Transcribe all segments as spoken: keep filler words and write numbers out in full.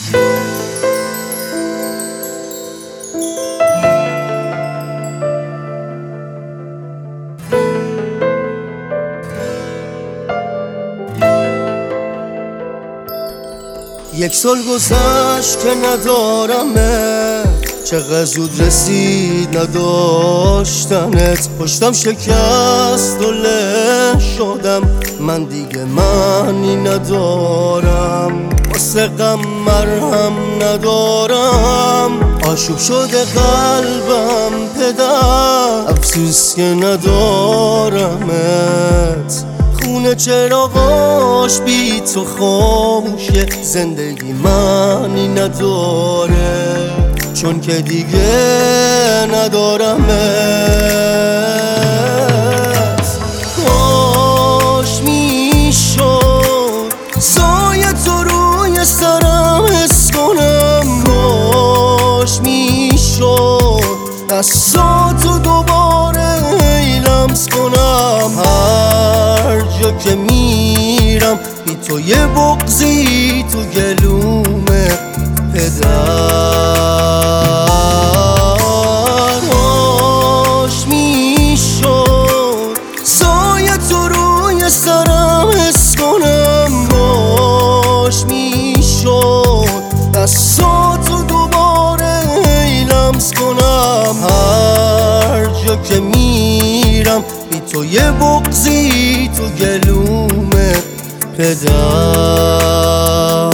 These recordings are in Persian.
یک سال گذشت که ندارمه، چقدر زود رسید نداشتنت. پشتم شکست و له شدم، من دیگه معنی ندارم. واسه غم مرهم ندارم، آشوب شده قلبم پدر، افسوس که ندارمت. خونه چراغاش بی تو خاموشه، زندگی معنی نداره، چون که دیگه ندارمت. کاش میشد سایه تو روی سرم حس کنم، کاش میشد دستاتو دوباره لمس کنم. هر جا که میرم بی تو یه بغضی تو گلومه پدر. کاش میشد سایه تو روی سرم حس کنم، کاش میشد دستاتو دوباره لمس کنم. هر جا که میرم بی تو یه بغضی تو گلومه پدر.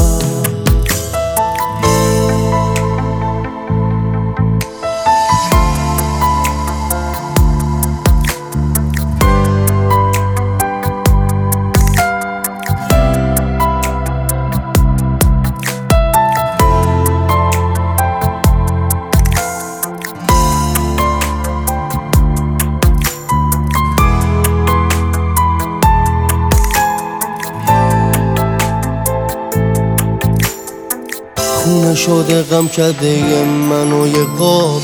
خونه شده غم کرده منو یه قاب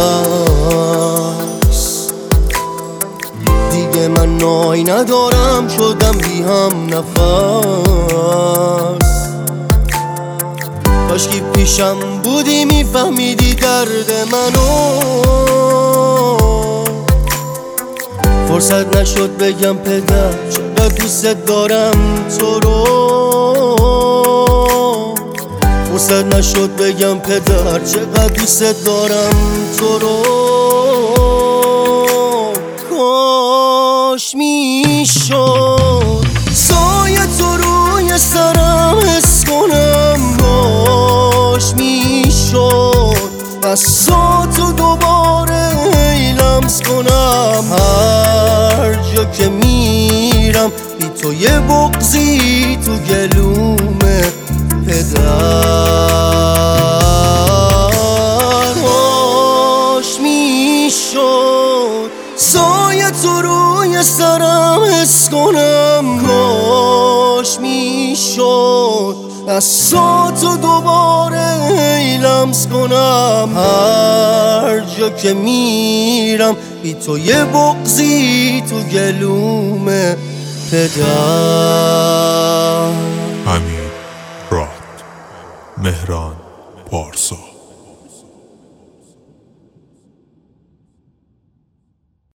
عکس. دیگه من نای ندارم، شدم بی هم نفس. کاشکی پیشم بودی میفهمیدی درد منو. فرصت نشد بگم پدر چقدر دوست دارم تو رو. فرصت نشد بگم پدر چقدر دوست دارم تو رو. کاش میشد سایه تو روی سرم حس کنم، کاش میشد دستاتو دوباره لمس کنم. هر جا که میرم بی تو یه بغضی تو گلومه پدر. کاش میشد سایه تو روی سرم حس کنم، کاش میشد دستاتو دوباره لمس کنم. هر جا که میرم بی تو یه بغضی تو گلومه پدر. امیر راد، مهران پارسا.